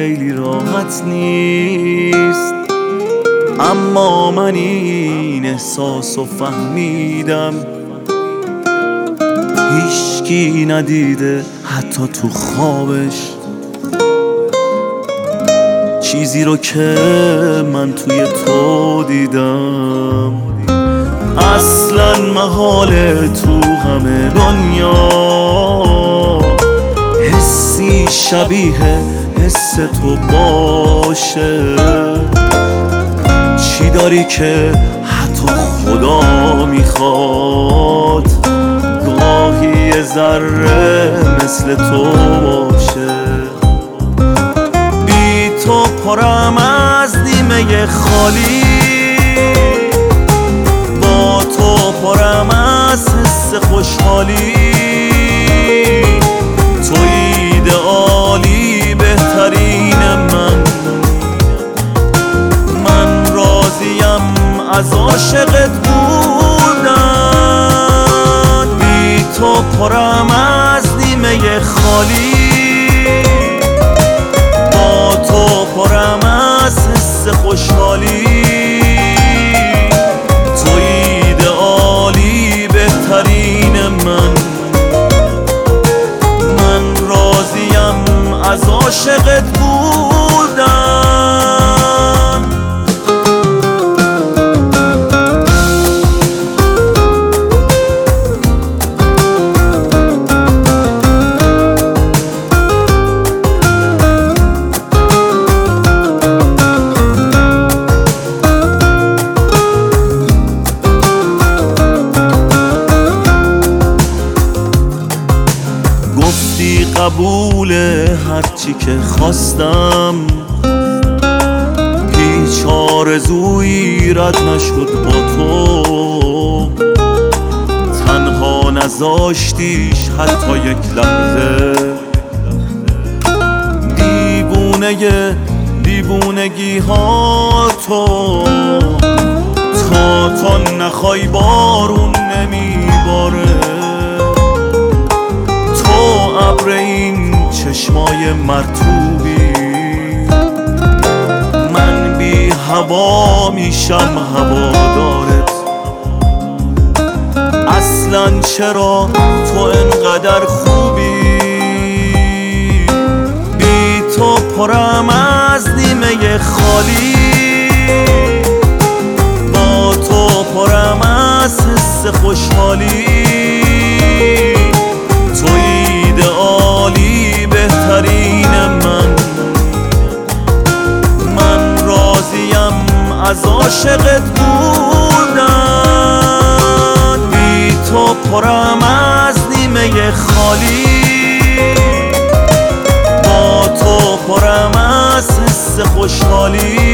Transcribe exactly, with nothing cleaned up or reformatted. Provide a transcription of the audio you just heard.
خیلی راحت نیست، اما من این احساس رو فهمیدم هیچکی ندیده حتی تو خوابش چیزی رو که من توی تو دیدم. اصلا محاله تو همه دنیا حسی شبیه حس تو باشه. چی داری که حتی خدا میخواد گاهی یه ذره مثل تو باشه. بی تو پرم از نیمه خالی، با تو پرم از حس خوشحالی. تو ایدئالی بهترین من، من راضیم از عاشقت بودن. بی تو پرم از نیمه خالی، با تو پرم از حس خوشحالی. تو ایدئالی بهترین من، من راضیم از عاشقت بودن. گفتی قبوله هرچی که خواستم، هیچ آرزویی رد نشد با تو. تنها نذاشتیش حتی یک لحظه، دیوونه دیوونگی ها تو. تا تو نخوای بارون نمیباره، ابر این چشمای مرطوبی. من بی هوا میشم هوادارت. اصلا چرا تو انقدر خوبی؟ بی تو پرم از نیمه خالی، با تو پرم از حس خوشحالی. ایدئالی بهترین من، من راضیم از عاشقت بودن. بی تو پرم از نیمه خالی، با تو پرم از حس خوشحالی.